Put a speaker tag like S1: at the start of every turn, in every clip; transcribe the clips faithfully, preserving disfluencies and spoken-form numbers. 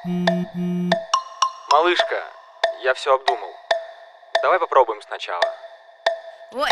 S1: Малышка, я все обдумал. Давай попробуем сначала.
S2: Ой.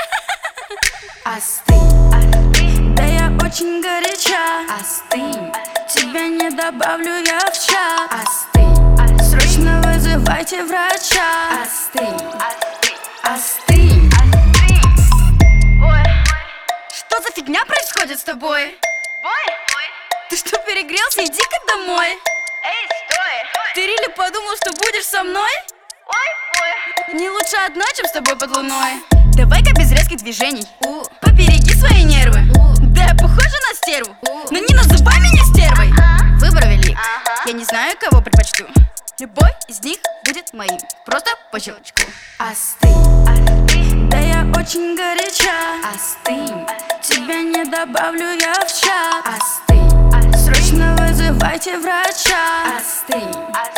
S2: Остынь, остынь, да я очень горяча. Остынь, тебя не добавлю я в чат. Остынь, срочно вызывайте врача. Остынь, остынь, остынь. Ой, что за фигня происходит с тобой? Бой? Ты что, перегрелся? Иди-ка домой. Эй, стой! Ты реально подумал, что будешь со мной? Ой, ой. Не лучше одна, чем с тобой под луной. Давай-ка без резких движений. У. Побереги свои нервы. У. Да я похожа на стерву. У. Но не называй меня стервой. Ага. Выбор велик. Ага. Я не знаю, кого предпочту. Любой из них будет моим. Просто по щелчку. Остынь, остынь, да я очень горяча. Остынь, тебя не добавлю я в чат. Остынь, срочно вызывайте врача. Остынь,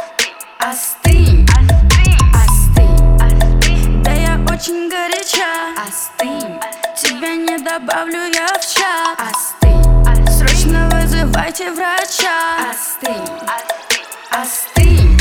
S2: остынь, остынь, остынь, да я очень горяча. Остынь, тебя не добавлю я в чат. Остынь, срочно вызывайте врача. Остынь, остынь.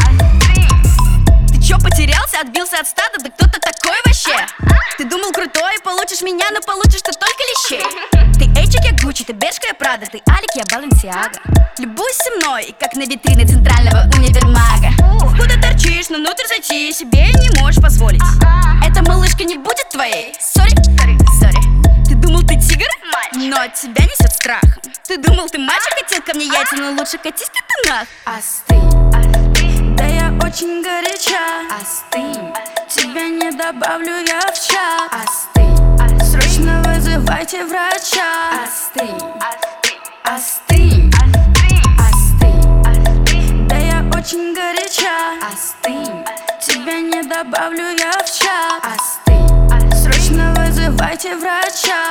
S2: Ты чё, потерялся, отбился от стада? Да кто ты такой вообще? Ты думал крутой, получишь меня, но получишь ты только лещей. Ты Эйчик, я Гуччи, ты Бершка, я Прада, ты Алик, я Баленсиага. Любуйся мной, как на витрине центрального универмага. Куда торчишь, но внутрь зайти себе не можешь позволить. Эта малышка не будет твоей. Сори, сори, сори. Ты думал, ты тигр? Но от тебя несет страхом. Ты думал, ты мальчик, хотел ко мне яйца, но лучше катись-ка ты нах. Остынь, остынь, да я очень горяча. Остынь, тебя не добавлю я в чат. Остынь, срочно вызывайте врача. Остынь, остынь, остынь, остынь, да я очень горяча. Остынь, тебя не добавлю я в чат. Остынь, срочно вызывайте врача.